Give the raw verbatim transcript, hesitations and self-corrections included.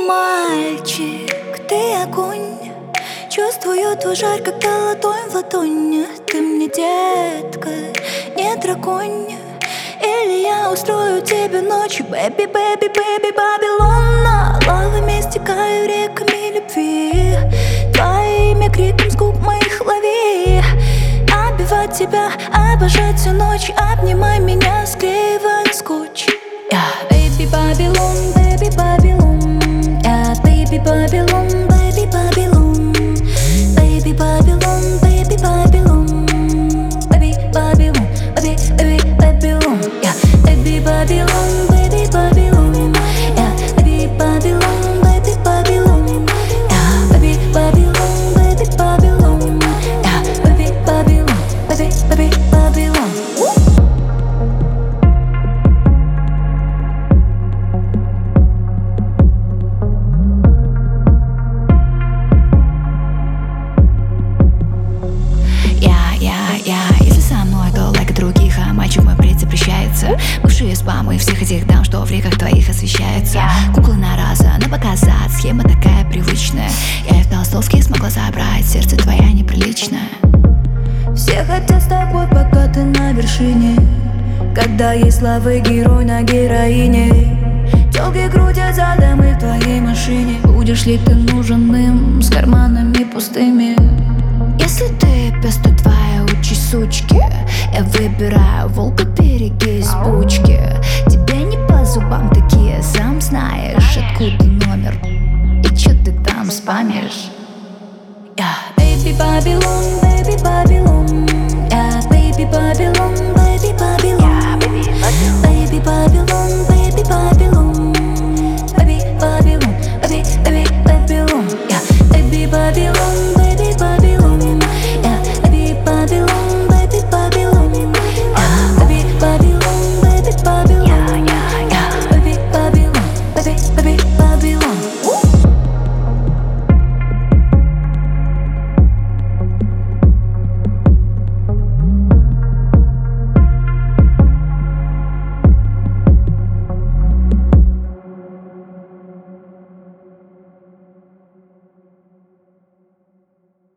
мальчик, ты огонь. Чувствую твой жар, когда ладонь в ладонь. Ты мне детка, не драконь. Или я устрою тебе ночью, бэби, бэби, бэби, Бабилон. Лавами стекаю реками любви, твое имя криком с губ моих лови. Обивать тебя, обожать всю ночь, обнимай меня, склеивая скотч. Yeah. Baby Babylon, baby Babylon, yeah, baby Babylon, baby Babylon, baby Babylon, baby Babylon, baby Babylon, baby, baby Babylon, yeah, baby Babylon, baby Babylon, yeah, baby Babylon, baby Babylon, yeah, baby Babylon, baby Babylon, yeah, baby Babylon, baby, baby Babylon. Если со мной, то лайк других, а мальчик мой бред запрещается. Бывшие спамы всех этих дам, что в реках твоих освещаются. Куклы на раз, на показать, схема такая привычная. Я и в толстовке смогла забрать, сердце твоя неприличное. Все хотят с тобой, пока ты на вершине, когда есть славы герой на героине. Тёлки крутят задом и в твоей машине. Будешь ли ты нужен им с карманами пустыми? Если ты пес, то твоя участь сучки. Я выбираю волка, береги бучки. Тебе не по зубам такие, сам знаешь, откуда номер и чё ты там спамишь. Yeah. Baby Babylon, baby Babylon, yeah, baby Babylon.